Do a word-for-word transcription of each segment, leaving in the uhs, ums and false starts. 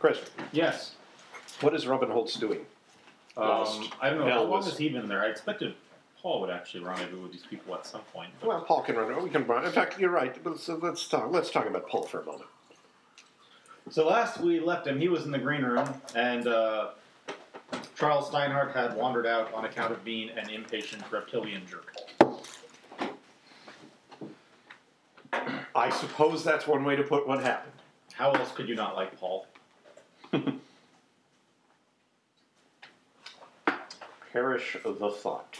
Chris. Yes. What is Robin Holtz doing? Um, I don't know. Bell How long was- has he been there? I expected Paul would actually rendezvous with these people at some point. But Well, Paul can run. We can run. In fact, you're right. Let's, uh, let's talk. Let's talk about Paul for a moment. So last we left him, he was in the green room, and uh, Charles Steinhardt had wandered out on account of being an impatient reptilian jerk. I suppose that's one way to put what happened. How else could you not like Paul? Perish the thought.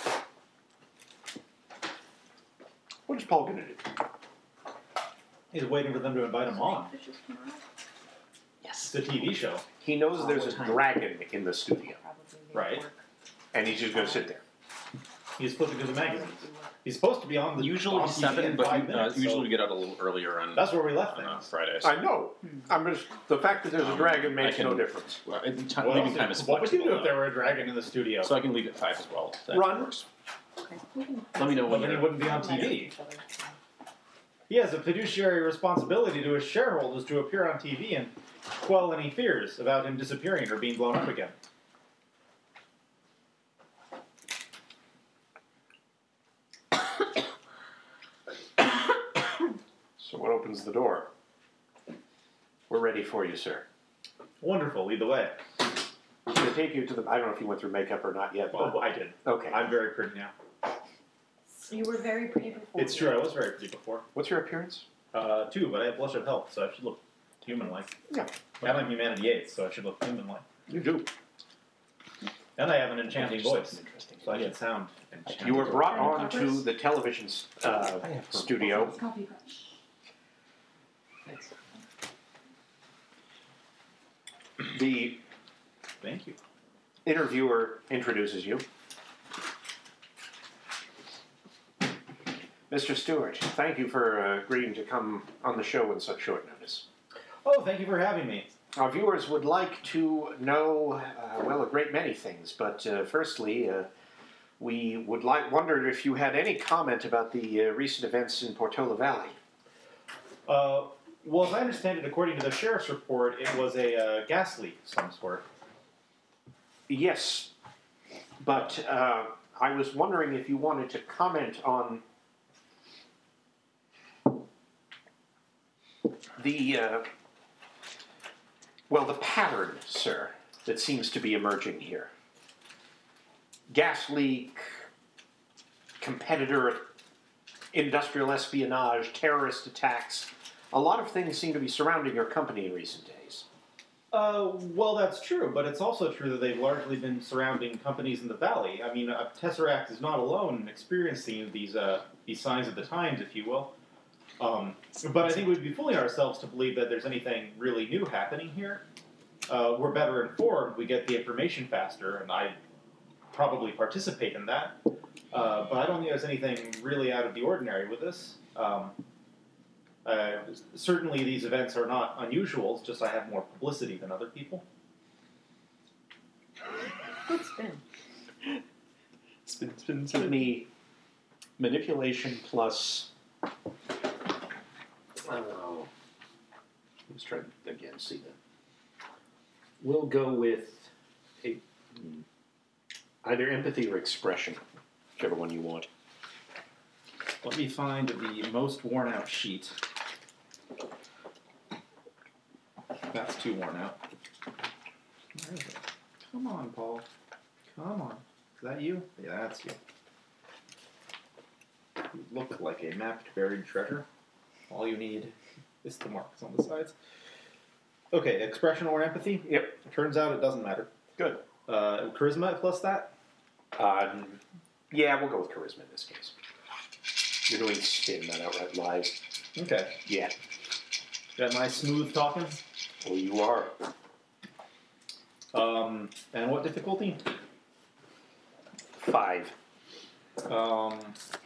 What is Paul going to do? He's waiting for them to invite him on. Yes. It's a T V show. He knows All there's the a time. dragon in the studio, Right. and he's just going to sit there. He's flipping through the magazines. He's supposed to be on the Usually on T V seven, in but five uh, minutes, usually so we get out a little earlier on, that's where we left on uh, things. Fridays. I know. I'm just the fact that there's a Um, dragon I makes can- no difference. Well, it- ti- What, leaving else time did- is what would you do flexible, if there were a dragon in the studio? So I can leave at five as well. if that Run. works. Let Let me know Well, when then he you're. wouldn't be on T V. He has a fiduciary responsibility to his shareholders to appear on T V and quell any fears about him disappearing or being blown up again. So what opens the door? We're ready for you, sir. Wonderful, lead the way. We're going to take you to the. I don't know if you went through makeup or not yet. But, Oh, I did. okay. I'm very pretty now. You were very pretty before. It's true, I was very pretty before. What's your appearance? Uh, two, but I have blush of health, so I should look human-like. Yeah. And I'm humanity eight, so I should look human-like. You do. And I have an enchanting voice, Interesting. so I should sound enchanting. You were brought on to the television uh, studio. Coffee. The Thank you. interviewer introduces you. Mister Stewart, thank you for uh, agreeing to come on the show in such short notice. Oh, thank you for having me. Our viewers would like to know, uh, well, a great many things, but uh, firstly, uh, we would like wondered if you had any comment about the uh, recent events in Portola Valley. Uh, well, as I understand it, according to the sheriff's report, it was a uh, gas leak of some sort. Yes, but uh, I was wondering if you wanted to comment on the, uh, well, the pattern, sir, that seems to be emerging here. Gas leak, competitor, industrial espionage, terrorist attacks. A lot of things seem to be surrounding your company in recent days. Uh, well, that's true, but it's also true that they've largely been surrounding companies in the valley. I mean, uh, Tesseract is not alone in experiencing these uh, these signs of the times, if you will. Um, but I think we'd be fooling ourselves to believe that there's anything really new happening here. Uh, we're better informed, we get the information faster, and I probably participate in that. Uh, but I don't think there's anything really out of the ordinary with this. Um, uh, certainly these events are not unusual, it's just I have more publicity than other people. Good spin. Spin, spin, spin. Me, manipulation plus. Oh, let's try again. See that. We'll go with a either empathy or expression, whichever one you want. Let me find the most worn out sheet. That's too worn out. Where is it? Come on, Paul. Come on. Is that you? Yeah, that's you. You look like a mapped buried treasure. All you need is the marks on the sides. Okay, expression or empathy? Yep. Turns out it doesn't matter. Good. Uh, charisma plus that? Um, yeah, we'll go with charisma in this case. You're doing spin, not outright lies. Okay. Yeah. Got nice smooth talking. Well, you are. Um, and what difficulty? Five. Um,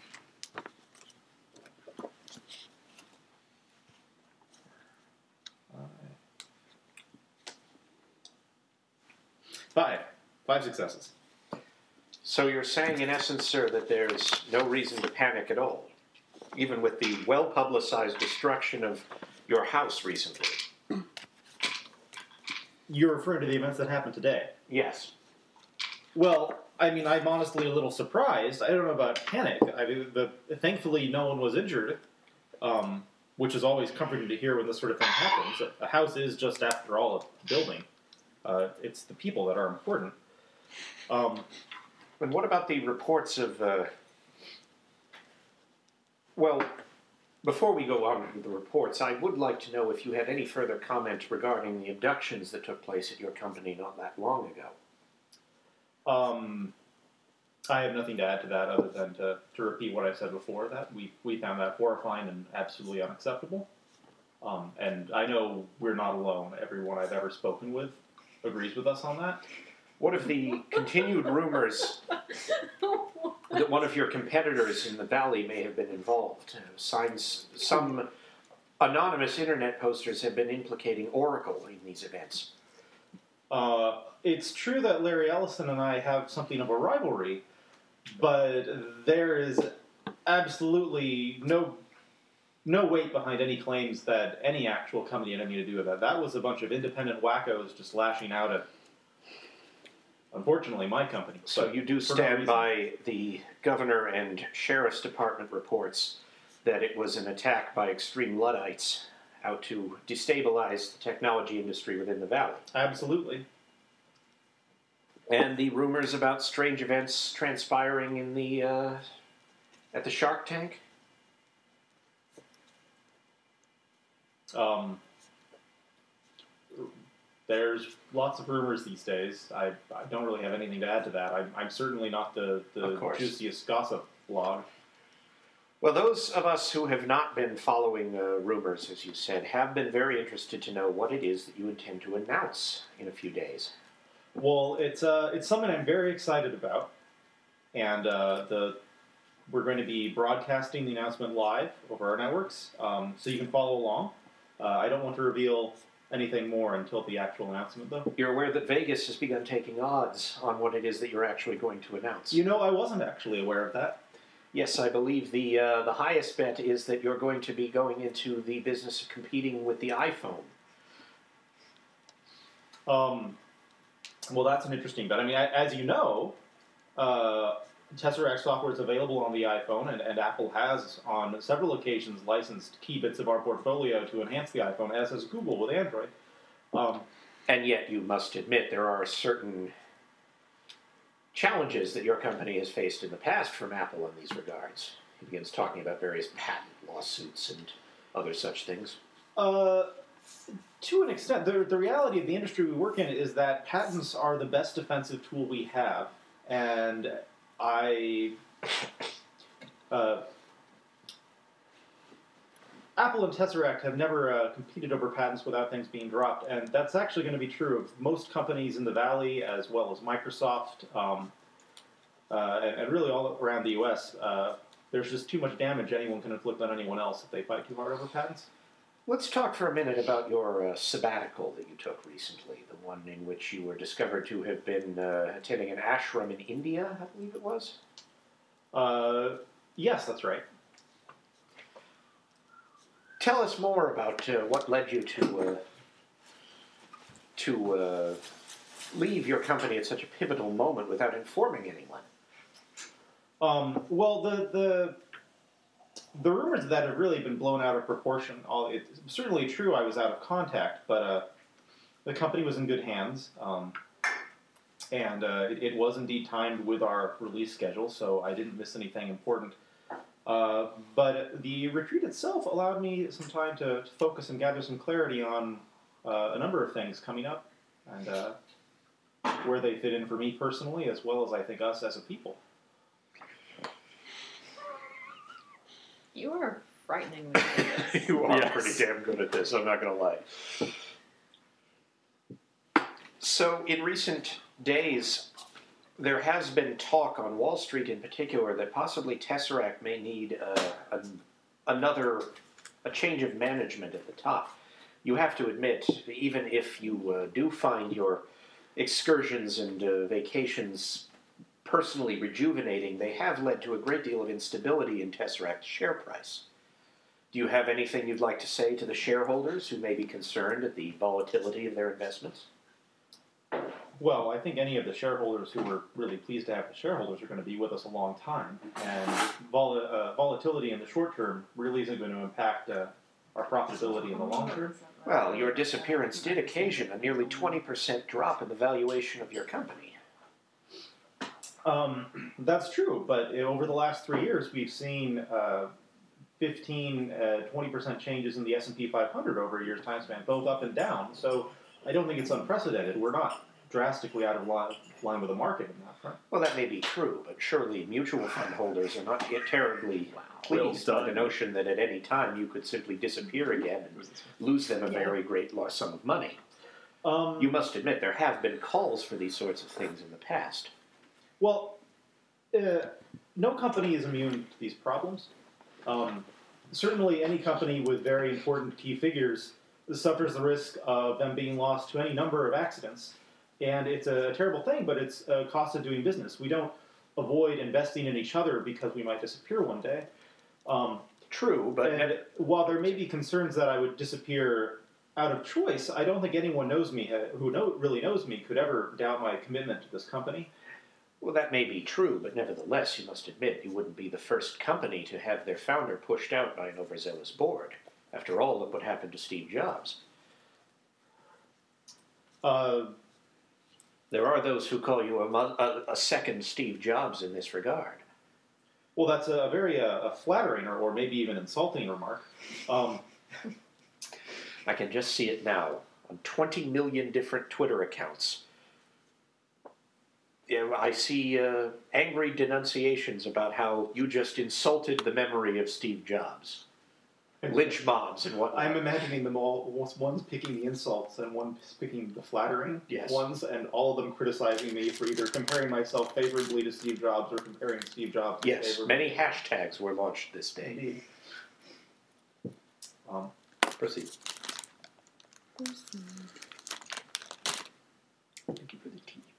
five. Five successes. So you're saying, in essence, sir, that there's no reason to panic at all, even with the well-publicized destruction of your house recently. You're referring to the events that happened today. Yes. Well, I mean, I'm honestly a little surprised. I don't know about panic. I mean, the, thankfully, no one was injured, um, which is always comforting to hear when this sort of thing happens. A house is just, after all, a building. Uh, it's the people that are important. Um, And what about the reports of, uh, well, before we go on with the reports, I would like to know if you had any further comment regarding the abductions that took place at your company not that long ago. um, I have nothing to add to that other than to, to repeat what I said before, that we, we found that horrifying and absolutely unacceptable. Um, and I know we're not alone. Everyone I've ever spoken with agrees with us on that. What if the continued rumors that one of your competitors in the valley may have been involved? Uh, Signs, some anonymous internet posters have been implicating Oracle in these events. Uh, it's true that Larry Ellison and I have something of a rivalry, but there is absolutely no no weight behind any claims that any actual company had anything to do with that. That was a bunch of independent wackos just lashing out at, unfortunately, my company. So But you do for no stand reason. by the governor and sheriff's department reports that it was an attack by extreme Luddites out to destabilize the technology industry within the valley. Absolutely. And the rumors about strange events transpiring in the uh, at the Shark Tank. Um, there's lots of rumors these days. I, I don't really have anything to add to that. I'm, I'm certainly not the, the Of course. juiciest gossip blog. Well, those of us who have not been following uh, rumors, as you said, have been very interested to know what it is that you intend to announce in a few days. Well, it's uh, it's something I'm very excited about, and uh, the we're going to be broadcasting the announcement live over our networks, um, so you can follow along. Uh, I don't want to reveal anything more until the actual announcement, though. You're aware that Vegas has begun taking odds on what it is that you're actually going to announce. You know, I wasn't actually aware of that. Yes, I believe the uh, the highest bet is that you're going to be going into the business of competing with the iPhone. Um, well, that's an interesting bet. I mean, a- as you know, uh, Tesseract software is available on the iPhone, and, and Apple has, on several occasions, licensed key bits of our portfolio to enhance the iPhone, as has Google with Android. Um, And yet, you must admit, there are certain challenges that your company has faced in the past from Apple in these regards. He begins talking about various patent lawsuits and other such things. Uh, to an extent, the, the reality of the industry we work in is that patents are the best defensive tool we have, and I, uh, Apple and Tesseract have never uh, competed over patents without things being dropped, and that's actually going to be true of most companies in the Valley, as well as Microsoft, um, uh, and, and really all around the U S. Uh, there's just too much damage anyone can inflict on anyone else if they fight too hard over patents. Let's talk for a minute about your uh, sabbatical that you took recently, the one in which you were discovered to have been uh, attending an ashram in India, I believe it was. Uh, yes, that's right. Tell us more about uh, what led you to uh, to uh, leave your company at such a pivotal moment without informing anyone. Um, well, the the the rumors of that have really been blown out of proportion. All it's certainly true. I was out of contact, but uh, the company was in good hands, um, and uh, it, it was indeed timed with our release schedule, so I didn't miss anything important. Uh, but the retreat itself allowed me some time to, to focus and gather some clarity on uh, a number of things coming up, and uh, where they fit in for me personally, as well as I think us as a people. You are frighteningly good at this. You are Yes. pretty damn good at this, I'm not going to lie. So, in recent days, there has been talk on Wall Street in particular that possibly Tesseract may need uh, an, another, a change of management at the top. You have to admit, even if you uh, do find your excursions and uh, vacations personally rejuvenating, they have led to a great deal of instability in Tesseract's share price. Do you have anything you'd like to say to the shareholders who may be concerned at the volatility of their investments? Well, I think any of the shareholders who were really pleased to have the shareholders are going to be with us a long time, and vol- uh, volatility in the short term really isn't going to impact uh, our profitability in the long term. Well, your disappearance did occasion a nearly twenty percent drop in the valuation of your company. Um, that's true, but over the last three years, we've seen uh, fifteen, uh, twenty percent changes in the S and P five hundred over a year's time span, both up and down. So I don't think it's unprecedented. We're not drastically out of line, line with the market in that front. Well, that may be true, but surely mutual fund holders are not yet terribly Well pleased by the done. notion that at any time you could simply disappear again and lose them a very great lo- sum of money. Um, You must admit there have been calls for these sorts of things in the past. Well, uh, no company is immune to these problems. Um, certainly, any company with very important key figures suffers the risk of them being lost to any number of accidents. And it's a terrible thing, but it's a cost of doing business. We don't avoid investing in each other because we might disappear one day. Um, True, but and while there may be concerns that I would disappear out of choice, I don't think anyone knows me uh, who know, really knows me could ever doubt my commitment to this company. well, that may be true, but nevertheless, you must admit you wouldn't be the first company to have their founder pushed out by an overzealous board. After all, look what happened to Steve Jobs. Uh, There are those who call you a, mo- a, a second Steve Jobs in this regard. Well, that's a very uh, a flattering or, or maybe even insulting remark. Um, I can just see it now on twenty million different Twitter accounts. Yeah, I see uh, angry denunciations about how you just insulted the memory of Steve Jobs. Lynch mobs and whatnot. I'm imagining them all, one's picking the insults and one's picking the flattering Yes. ones, and all of them criticizing me for either comparing myself favorably to Steve Jobs or comparing Steve Jobs Yes, favorably. many hashtags were launched this day. Indeed. Um, Proceed. Thank you for the tea.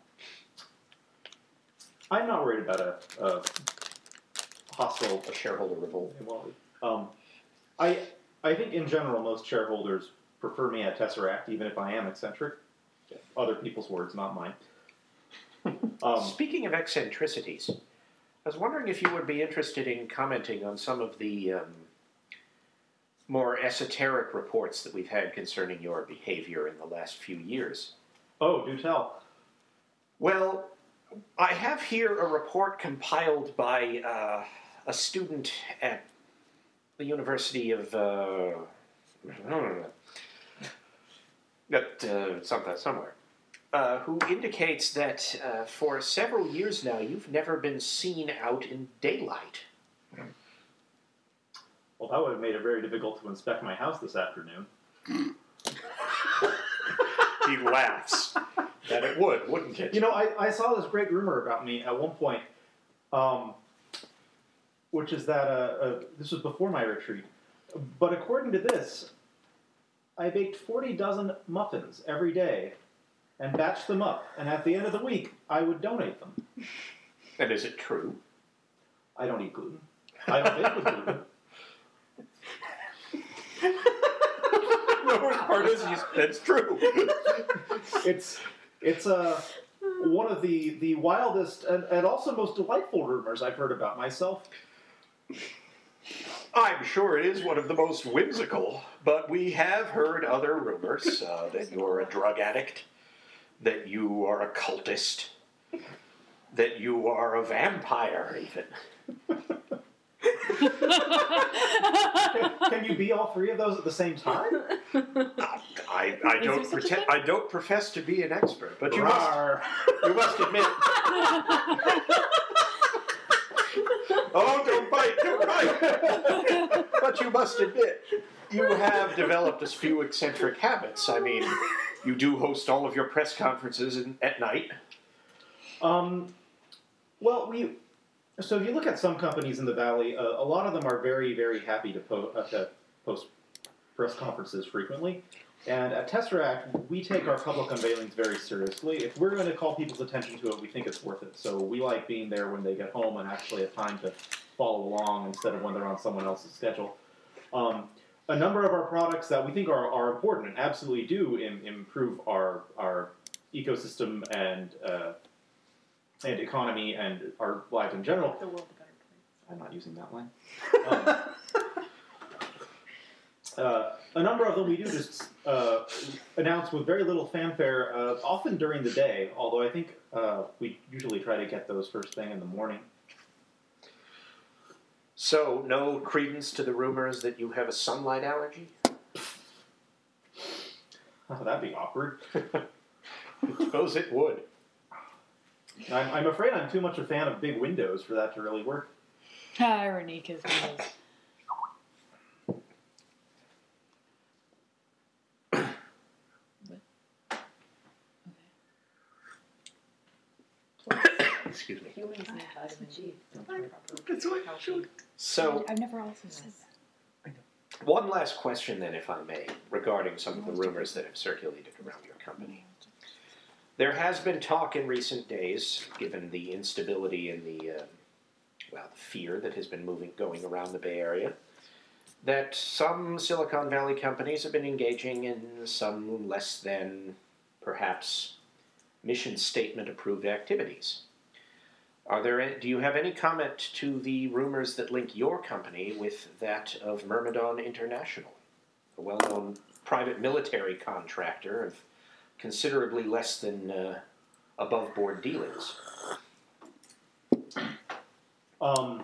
I'm not worried about a, a hostile A shareholder revolt. Well, um, I I think in general most shareholders prefer me at Tesseract, even if I am eccentric. Other people's words, not mine. Um, Speaking of eccentricities, I was wondering if you would be interested in commenting on some of the um, more esoteric reports that we've had concerning your behavior in the last few years. oh, do tell. Well, I have here a report compiled by uh, a student at the University of uh, at uh, something somewhere, uh, who indicates that uh, for several years now you've never been seen out in daylight. Well, that would have made it very difficult to inspect my house this afternoon. He laughs. That it would, wouldn't it? You know, I, I saw this great rumor about me at one point, um, which is that uh, uh, this was before my retreat. But according to this, I baked forty dozen muffins every day and batched them up. And at the end of the week, I would donate them. And is it true? I don't eat gluten. I don't bake with gluten. The worst part is he's, that's true. It's it's uh, one of the, the wildest and, and also most delightful rumors I've heard about myself. I'm sure it is one of the most whimsical, but we have heard other rumors uh, that you're a drug addict, that you are a cultist, that you are a vampire, even. Can you be all three of those at the same time? I, I Is don't there such a pretend, thing? I don't profess to be an expert, but you must, Rawr. you must admit. Oh, don't bite, don't bite! But you must admit, you have developed a few eccentric habits. I mean, you do host all of your press conferences in, at night. Um, well, we. So if you look at some companies in the valley, uh, a lot of them are very, very happy to, po- uh, to post press conferences frequently. And at Tesseract, we take our public unveilings very seriously. If we're going to call people's attention to it, we think it's worth it. So we like being there when they get home and actually have time to follow along instead of when they're on someone else's schedule. Um, a number of our products that we think are, are important and absolutely do im- improve our, our ecosystem and uh, and economy and our lives in general. The world a better place. I'm not using that line. Um, uh, a number of them we do just uh, announce with very little fanfare, uh, often during the day, although I think uh, we usually try to get those first thing in the morning. So, no credence to the rumors that you have a sunlight allergy? Oh, that'd be awkward. I suppose it would. I'm, I'm afraid I'm too much a fan of big windows for that to really work. Irony, because windows. Excuse me. Humans need vitamin D. That's what I should. So, I've never also said that. one last question then, if I may, regarding some of the rumors that have circulated around your company. There has been talk in recent days, given the instability and the, uh, well, the fear that has been moving, going around the Bay Area, that some Silicon Valley companies have been engaging in some less than, perhaps, mission statement approved activities. Are there? Do you have any comment to the rumors that link your company with that of Myrmidon International, a well-known private military contractor of considerably less than uh, above-board dealings? Um,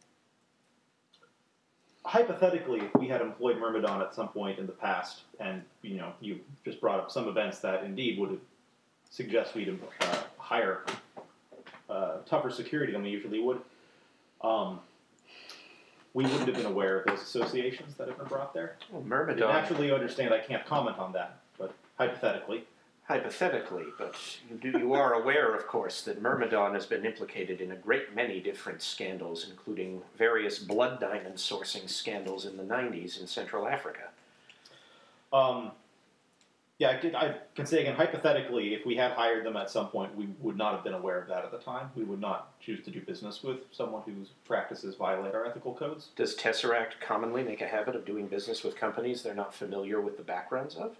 hypothetically, if we had employed Myrmidon at some point in the past, and you know, you just brought up some events that indeed would suggest we'd uh, hire uh, tougher security than we usually would, um, we wouldn't have been aware of those associations that have been brought there. Well, You Myrmidon, naturally, you understand I can't comment on that, but hypothetically. hypothetically, but you, do, you are aware, of course, that Myrmidon has been implicated in a great many different scandals, including various blood diamond sourcing scandals in the nineties in Central Africa. Um, yeah, I can, I can say again, hypothetically, if we had hired them at some point, we would not have been aware of that at the time. We would not choose to do business with someone whose practices violate our ethical codes. Does Tesseract commonly make a habit of doing business with companies they're not familiar with the backgrounds of?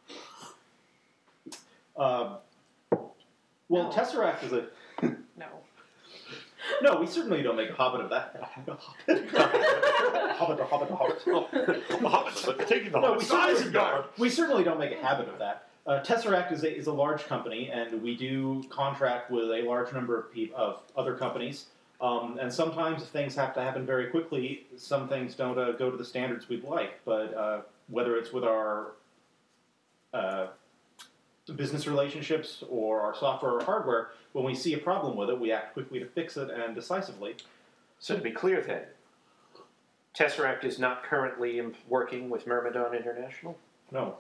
Um, well, No. Tesseract is a... No. No, we certainly don't make a habit of that. Hobbit, hobbit, hobbit, hobbit. Taking the No, we certainly, we certainly don't make a habit of that. Uh, Tesseract is a, is a large company, and we do contract with a large number of, pe- of other companies. Um, and sometimes things have to happen very quickly. Some things don't uh, go to the standards we'd like. But uh, whether it's with our uh, business relationships or our software or hardware, when we see a problem with it, we act quickly to fix it and decisively. So to be clear then, Tesseract is not currently im- working with Myrmidon International? No.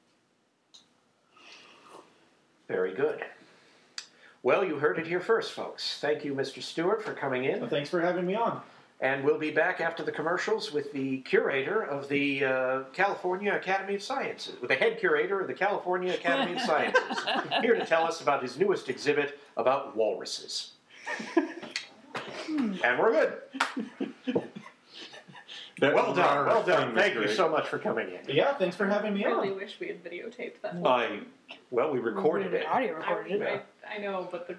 Very good. Well, you heard it here first, folks. Thank you, Mister Stewart, for coming in. Well, thanks for having me on. And we'll be back after the commercials with the curator of the uh, California Academy of Sciences, with the head curator of the California Academy of Sciences, here to tell us about his newest exhibit about walruses. And we're good. That Well done, well done. thing was Thank you great. so much for coming in. Yeah, thanks for having me I really on. wish we had videotaped that. I, well, we recorded it. Audio I, recorded it. I, I know, but the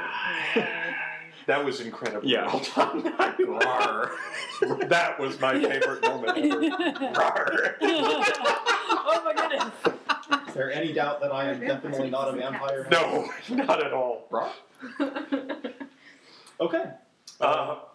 That was incredibly Yeah. well done. Rawr. That was my favorite moment ever. Rawr. Oh my goodness. Is there any doubt that I am definitely not a vampire? No, not at all. Rawr? Okay. Uh,